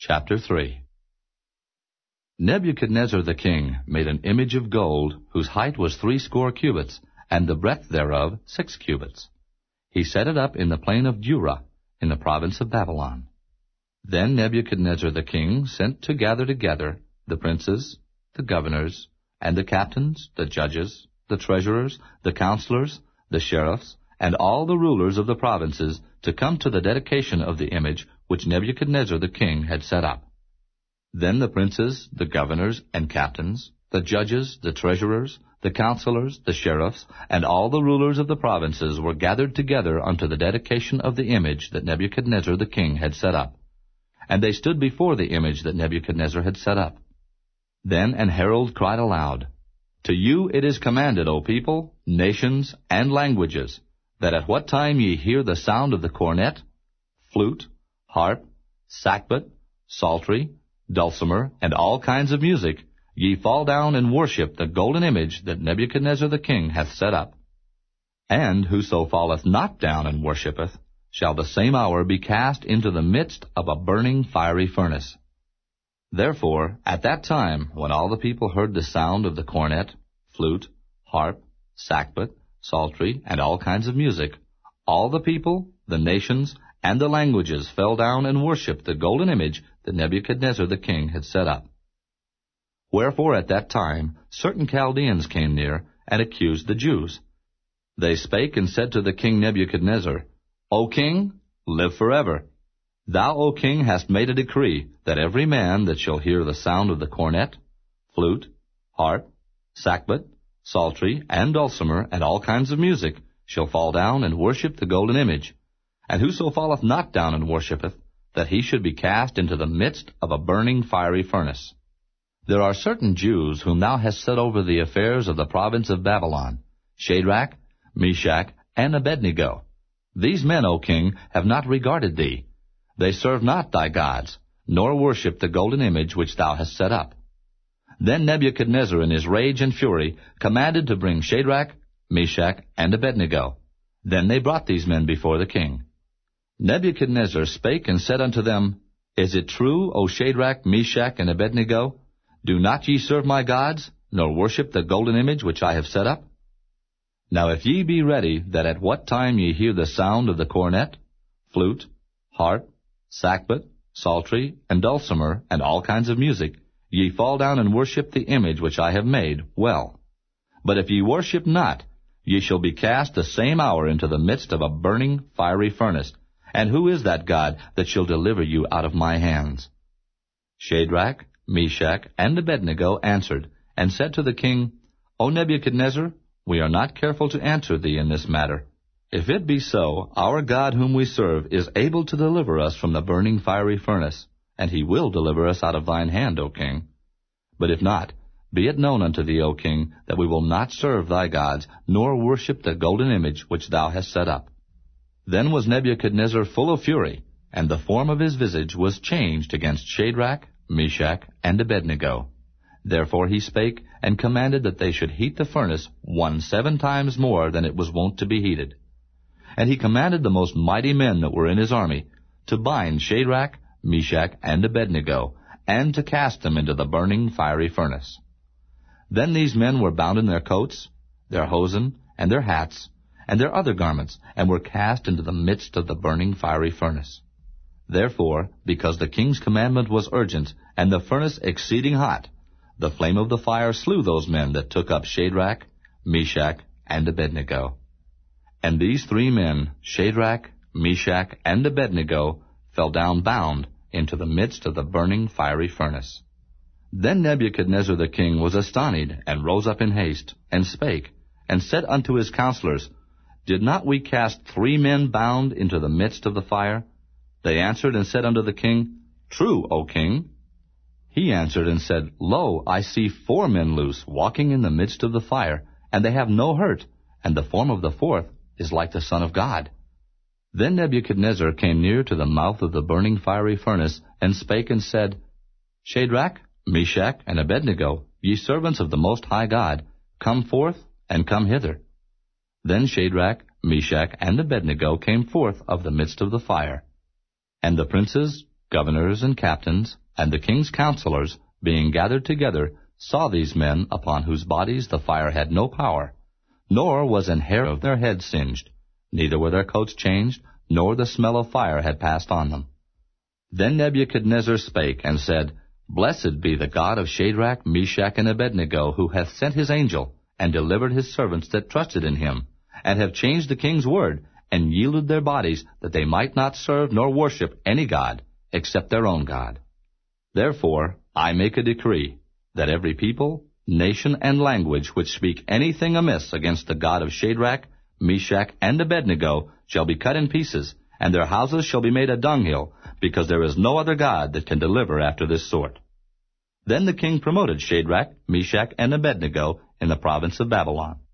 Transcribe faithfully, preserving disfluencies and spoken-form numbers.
Chapter three. Nebuchadnezzar the king made an image of gold, whose height was threescore cubits, and the breadth thereof six cubits. He set it up in the plain of Dura, in the province of Babylon. Then Nebuchadnezzar the king sent to gather together the princes, the governors, and the captains, the judges, the treasurers, the counselors, the sheriffs, and all the rulers of the provinces to come to the dedication of the image which Nebuchadnezzar the king had set up. Then the princes, the governors, and captains, the judges, the treasurers, the counselors, the sheriffs, and all the rulers of the provinces were gathered together unto the dedication of the image that Nebuchadnezzar the king had set up. And they stood before the image that Nebuchadnezzar had set up. Then an herald cried aloud, To you it is commanded, O people, nations, and languages, that at what time ye hear the sound of the cornet, flute, harp, sackbut, psaltery, dulcimer, and all kinds of music, ye fall down and worship the golden image that Nebuchadnezzar the king hath set up. And whoso falleth not down and worshipeth, shall the same hour be cast into the midst of a burning fiery furnace. Therefore, at that time, when all the people heard the sound of the cornet, flute, harp, sackbut, psaltery, and all kinds of music, all the people, the nations, and the languages fell down and worshipped the golden image that Nebuchadnezzar the king had set up. Wherefore at that time certain Chaldeans came near, and accused the Jews. They spake and said to the king Nebuchadnezzar, O king, live forever. Thou, O king, hast made a decree that every man that shall hear the sound of the cornet, flute, harp, sackbut, psaltery, and dulcimer, and all kinds of music, shall fall down and worship the golden image. And whoso falleth not down and worshippeth, that he should be cast into the midst of a burning fiery furnace. There are certain Jews whom thou hast set over the affairs of the province of Babylon, Shadrach, Meshach, and Abednego. These men, O king, have not regarded thee. They serve not thy gods, nor worship the golden image which thou hast set up. Then Nebuchadnezzar in his rage and fury commanded to bring Shadrach, Meshach, and Abednego. Then they brought these men before the king. Nebuchadnezzar spake and said unto them, Is it true, O Shadrach, Meshach, and Abednego? Do not ye serve my gods, nor worship the golden image which I have set up? Now if ye be ready, that at what time ye hear the sound of the cornet, flute, harp, sackbut, psaltery, and dulcimer, and all kinds of music, ye fall down and worship the image which I have made, well. But if ye worship not, ye shall be cast the same hour into the midst of a burning fiery furnace. And who is that God that shall deliver you out of my hands? Shadrach, Meshach, and Abednego answered, and said to the king, O Nebuchadnezzar, we are not careful to answer thee in this matter. If it be so, our God whom we serve is able to deliver us from the burning fiery furnace, and he will deliver us out of thine hand, O king. But if not, be it known unto thee, O king, that we will not serve thy gods, nor worship the golden image which thou hast set up. Then was Nebuchadnezzar full of fury, and the form of his visage was changed against Shadrach, Meshach, and Abednego. Therefore he spake, and commanded that they should heat the furnace one seven times more than it was wont to be heated. And he commanded the most mighty men that were in his army to bind Shadrach, Meshach, and Abednego, and to cast them into the burning fiery furnace. Then these men were bound in their coats, their hosen, and their hats, and their other garments, and were cast into the midst of the burning fiery furnace. Therefore, because the king's commandment was urgent, and the furnace exceeding hot, the flame of the fire slew those men that took up Shadrach, Meshach, and Abednego. And these three men, Shadrach, Meshach, and Abednego, fell down bound into the midst of the burning fiery furnace. Then Nebuchadnezzar the king was astonished, and rose up in haste, and spake, and said unto his counselors, Did not we cast three men bound into the midst of the fire? They answered and said unto the king, True, O king. He answered and said, Lo, I see four men loose, walking in the midst of the fire, and they have no hurt, and the form of the fourth is like the Son of God. Then Nebuchadnezzar came near to the mouth of the burning fiery furnace, and spake and said, Shadrach, Meshach, and Abednego, ye servants of the Most High God, come forth, and come hither. Then Shadrach, Meshach, and Abednego came forth of the midst of the fire. And the princes, Governors and captains, and the king's counselors, being gathered together, saw these men upon whose bodies the fire had no power, nor was an hair of their heads singed, neither were their coats changed, nor the smell of fire had passed on them. Then Nebuchadnezzar spake, and said, Blessed be the God of Shadrach, Meshach, and Abednego, who hath sent his angel, and delivered his servants that trusted in him, and have changed the king's word, and yielded their bodies, that they might not serve nor worship any god, except their own God. Therefore I make a decree, that every people, nation, and language which speak anything amiss against the God of Shadrach, Meshach, and Abednego shall be cut in pieces, and their houses shall be made a dunghill, because there is no other God that can deliver after this sort. Then the king promoted Shadrach, Meshach, and Abednego in the province of Babylon.